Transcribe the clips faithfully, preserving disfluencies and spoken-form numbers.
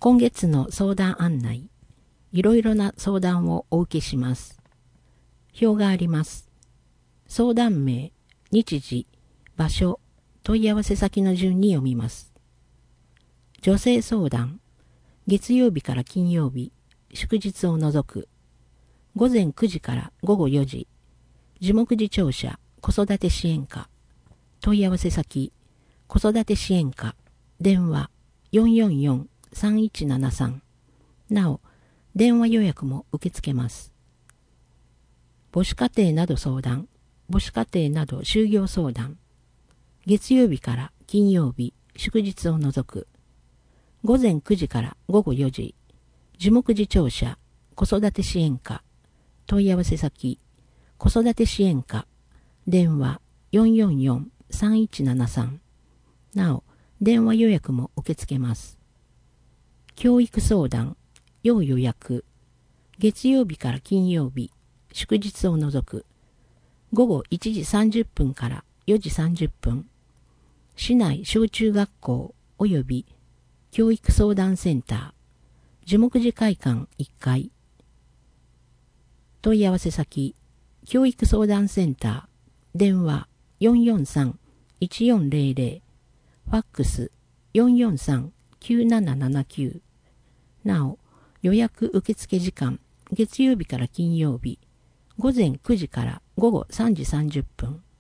今月の相談案内、いろいろな相談をお受けします。表があります。相談名、日時、場所、問い合わせ先の順に読みます。女性相談、月曜日から金曜日、祝日を除く、ごぜんくじからごごよじ、樹木寺庁舎子育て支援課、問い合わせ先、子育て支援課、電話 よんよんよんさんいちななさん。なお、電話予約も受け付けます。母子家庭など相談、母子家庭など就業相談、月曜日から金曜日、祝日を除く、ごぜんくじからごごよじ、樹木寺庁舎子育て支援課、問い合わせ先、子育て支援課、電話よんよんよんさんいちななさん。なお、電話予約も受け付けます。教育相談、要予約、月曜日から金曜日、祝日を除く、ごごいちじさんじゅっぷんからよじさんじゅっぷん、市内小中学校及び教育相談センター、樹木寺会館いっかい、問い合わせ先、教育相談センター、電話よんよんさんいちよんぜろぜろ、ファックスよんよんさんきゅうななななきゅう。なお、予約受付時間、月曜日から金曜日、ごぜんくじからごごさんじさんじゅっぷん。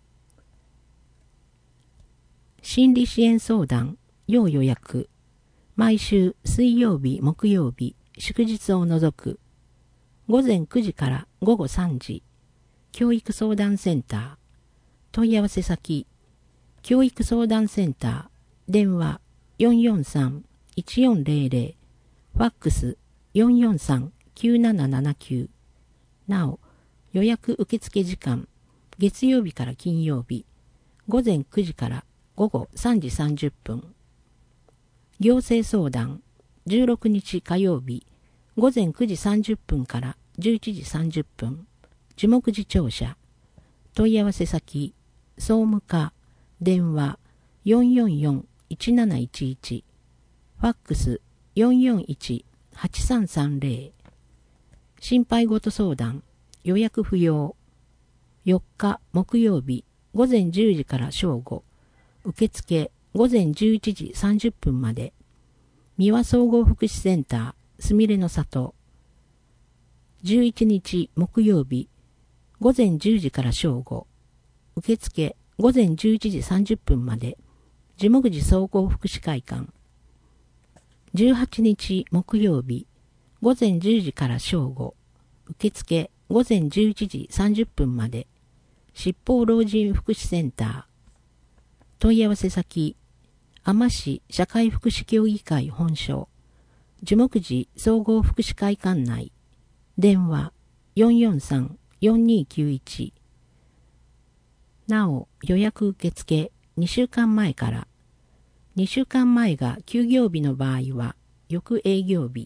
心理支援相談、要予約、毎週水曜日、木曜日、祝日を除く、ごぜんくじからごごさんじ、教育相談センター、問い合わせ先、教育相談センター、電話よんよんさんいちよんぜろぜろ、ファックスよんよんさんきゅうななななきゅう。なお、予約受付時間、月曜日から金曜日、ごぜんくじからごごさんじさんじゅっぷん。行政相談、じゅうろくにち火曜日、ごぜんくじさんじゅっぷんからじゅういちじさんじゅっぷん、樹木寺庁舎、問い合わせ先、総務課、電話よんよんよんいちなないちいち、ファックスよんよんいちはちさんさんぜろ、心配事相談、予約不要、よっか木曜日、ごぜんじゅうじから正午、受付ごぜんじゅういちじさんじゅっぷんまで、三輪総合福祉センター、すみれの里、じゅういちにち木曜日、ごぜんじゅうじから正午、受付ごぜんじゅういちじさんじゅっぷんまで、樹木寺総合福祉会館、じゅうはちにち木曜日、ごぜんじゅうじから正午、受付ごぜんじゅういちじさんじゅっぷんまで、七宝老人福祉センター、問い合わせ先、海士市社会福祉協議会本所、樹木寺総合福祉会館内、電話よんよんさんよんにきゅういち。なお、予約受付にしゅうかんまえから、にしゅうかんまえが休業日の場合は、翌営業日。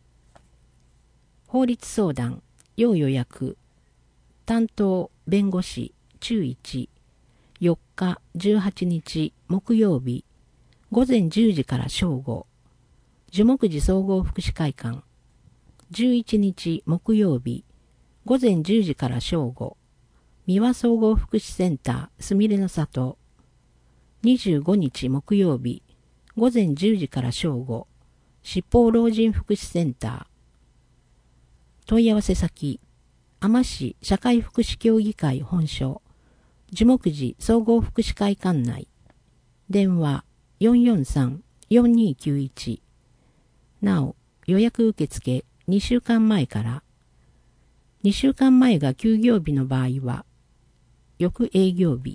法律相談、要予約、担当弁護士、中いち、よっかじゅうはちにち木曜日、ごぜんじゅうじから正午、樹木寺総合福祉会館、じゅういちにち木曜日、ごぜんじゅうじから正午、三輪総合福祉センターすみれの里、にじゅうごにち木曜日、ごぜんじゅうじから正午、七宝老人福祉センター、問い合わせ先、海士市社会福祉協議会本所、樹木寺総合福祉会館内、電話よんよんさんよんにきゅういち。なお、予約受付にしゅうかんまえから、にしゅうかんまえが休業日の場合は、翌営業日。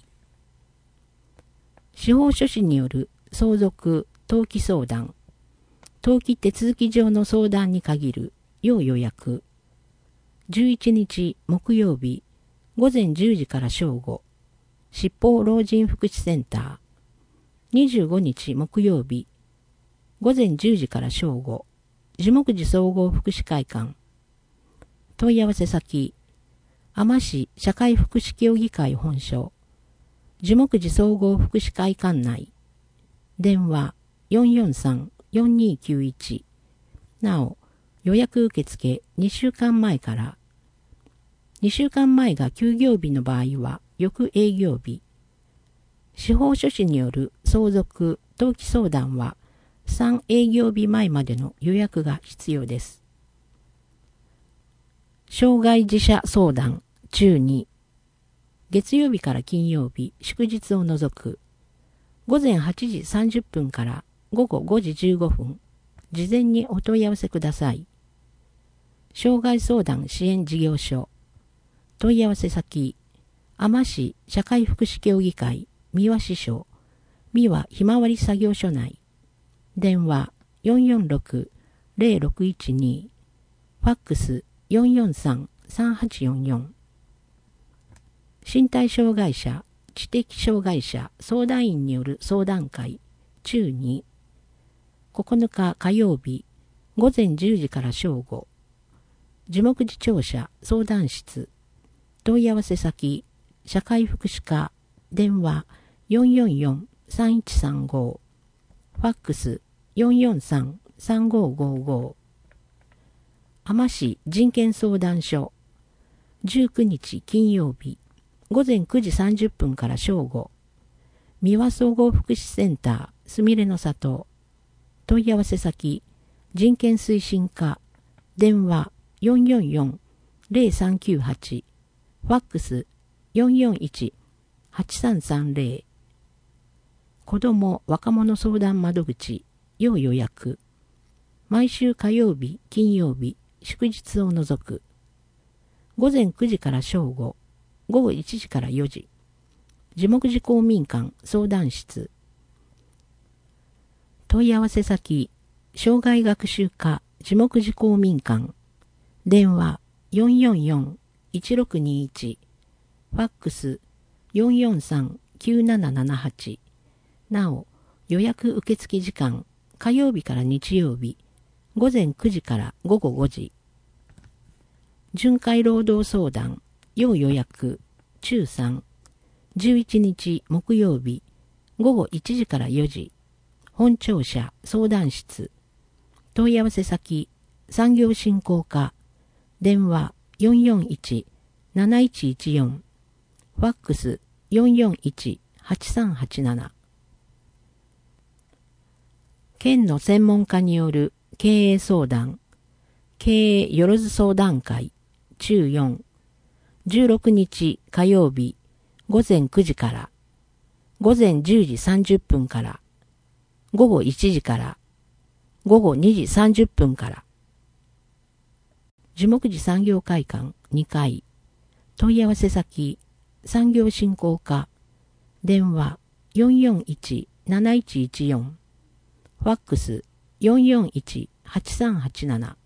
司法書士による相続登記相談、登記手続き上の相談に限る要予約、じゅういちにち木曜日、ごぜんじゅうじから正午、七宝老人福祉センター、にじゅうごにち木曜日、ごぜんじゅうじから正午、樹木寺総合福祉会館、問い合わせ先、海士市社会福祉協議会本所、樹木寺総合福祉会館内、電話よんよんさんよんにきゅういち。 なお、予約受付にしゅうかんまえから、にしゅうかんまえが休業日の場合は翌営業日、司法書士による相続・登記相談はさん営業日前までの予約が必要です。障害児者相談中に、月曜日から金曜日、祝日を除く、ごぜんはちじさんじゅっぷんからごごごじじゅうごふん、事前にお問い合わせください。障害相談支援事業所、問い合わせ先、海士市社会福祉協議会、三輪支所、三輪ひまわり作業所内、電話 よんよんろく ゼロろくいちに、ファックス よんよんさん さんはちよんよん、身体障害者、知的障害者相談員による相談会、中に、ここのか火曜日、ごぜんじゅうじから正午、樹木寺庁舎相談室、問い合わせ先、社会福祉課、電話 よんよんよん さんいちさんご、ファックス よんよんさん さんごごご、海士市人権相談所、じゅうくにち金曜日、ごぜんくじさんじゅっぷんから正午、三輪総合福祉センター、すみれの里、問い合わせ先、人権推進課、電話よんよんよん ゼロさんきゅうはち、ファックスよんよんいち はちさんさんゼロ、子ども若者相談窓口、要予約、毎週火曜日、金曜日、祝日を除く、ごぜんくじから正午、ごごいちじからよじ、樹木寺公民館相談室、問い合わせ先、障害学習課樹木寺公民館、電話よんよんよん いちろくにいち、ファックスよんよんさん きゅうななななはち、なお、予約受付時間、火曜日から日曜日、ごぜんくじからごごごじ、巡回労働相談、要予約、中さん、じゅういちにち木曜日、ごごいちじからよじ、本庁舎相談室、問い合わせ先、産業振興課、電話よんよんいち なないちいちよん、ファックスよんよんいち はちさんはちなな。県の専門家による経営相談、経営よろず相談会、中よん、じゅうろくにち火曜日、ごぜんくじから、ごぜんじゅうじさんじゅっぷんから、ごごいちじから、ごごにじさんじゅっぷんから、樹木寺産業会館にかい、問い合わせ先、産業振興課、電話よんよんいち なないちいちよん、ファックスよんよんいち はちさんはちなな。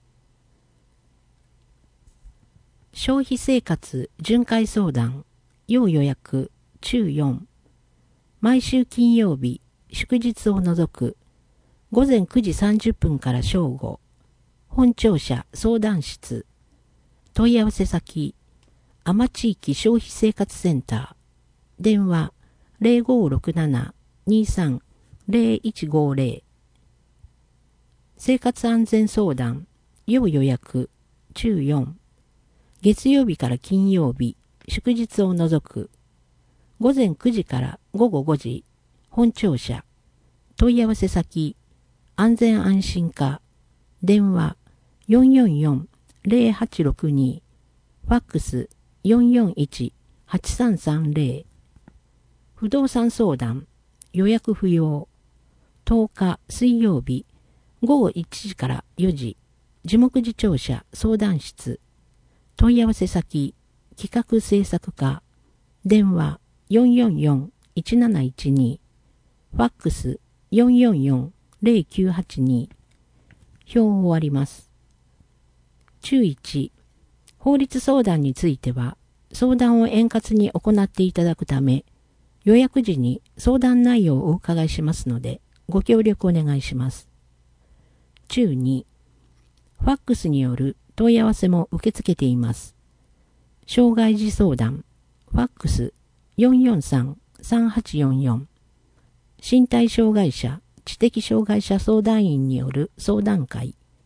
消費生活巡回相談、要予約、中よん、毎週金曜日、祝日を除く、ごぜんくじさんじゅっぷんから正午、本庁舎相談室、問い合わせ先、海士地域消費生活センター、電話ゼロごろくなな にさん ゼロいちごゼロ、生活安全相談、要予約、中よん、月曜日から金曜日、祝日を除く、ごぜんくじからごごごじ、本庁舎、問い合わせ先、安全安心課、電話よんよんよん ゼロはちろくに、ファックスよんよんいち はちさんさんゼロ、不動産相談、予約不要、とおか水曜日、ごごいちじからよじ、樹木寺庁舎相談室、問い合わせ先、企画制作課、電話よんよんよん いちなないちに、ファックスよんよんよん ゼロきゅうはちに、表を終わります。注いち、法律相談については、相談を円滑に行っていただくため、予約時に相談内容をお伺いしますので、ご協力お願いします。注に、ファックスによる問い合わせも受け付けています。障害児相談、ファックスよんよんさん さんはちよんよん、身体障害者、知的障害者相談員による相談会、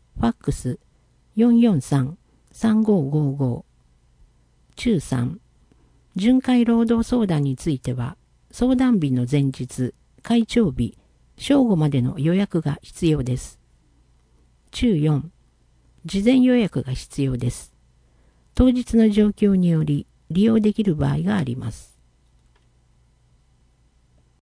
ファックス よんよんさん さんごごご。中さん、巡回労働相談については、相談日の前日、会長日、正午までの予約が必要です。中よん、事前予約が必要です。当日の状況により利用できる場合があります。